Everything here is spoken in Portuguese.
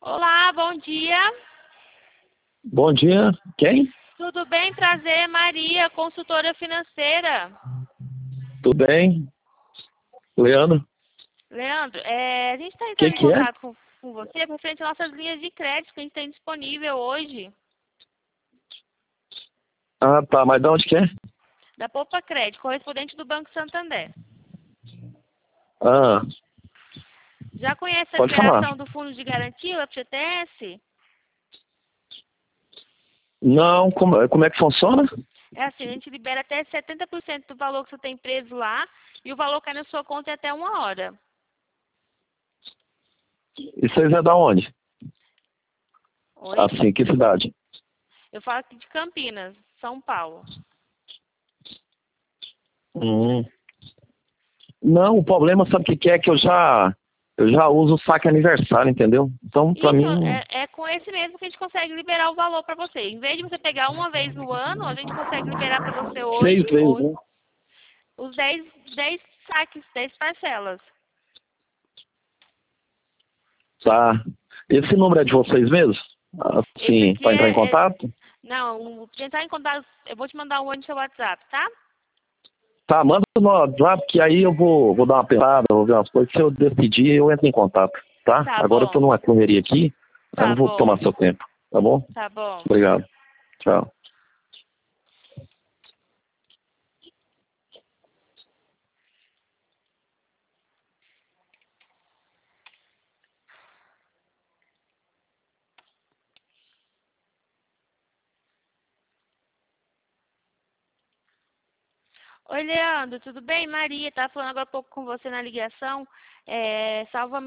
Olá, bom dia. Bom dia. Quem? Tudo bem? Prazer, Maria, consultora financeira. Tudo bem? Leandro? Leandro, a gente está O entrando em que é? contato com você referente às nossas linhas de crédito que a gente tem disponível hoje, Ah, tá. Mas de onde que é? da Poupa Crédito, correspondente do Banco Santander. Ah, Já conhece a pode falar. liberação do Fundo de Garantia, o FGTS? Não, como é que funciona? É assim, a gente libera até 70% do valor que você tem preso lá e o valor cai na sua conta em até 1 hora. E vocês é da onde? Oi? Assim, que cidade? Eu falo aqui de Campinas, São Paulo. Hum. Não, o problema, sabe o que é? Que eu já uso o saque aniversário, entendeu? Então, pra Isso, mim, é com esse mesmo que a gente consegue liberar o valor para você. Em vez de você pegar uma vez no ano, a gente consegue liberar para você 6 hoje vezes, né? os 10 saques, 10 parcelas. Tá. Esse número é de vocês mesmo? Esse Assim, aqui pra entrar em contato? não, tentar em contato, eu vou te mandar um no seu WhatsApp, tá? Tá, manda no WhatsApp que aí eu vou dar uma pensada, vou ver umas coisas. Se eu decidir, eu entro em contato, tá? Tá Agora eu tô bom, numa correria aqui, aí tá não vou tomar bom, seu tempo, tá bom? tá bom. Obrigado. Tchau. Oi, Leandro, tudo bem? Maria, tá falando agora há pouco com você na ligação. Salva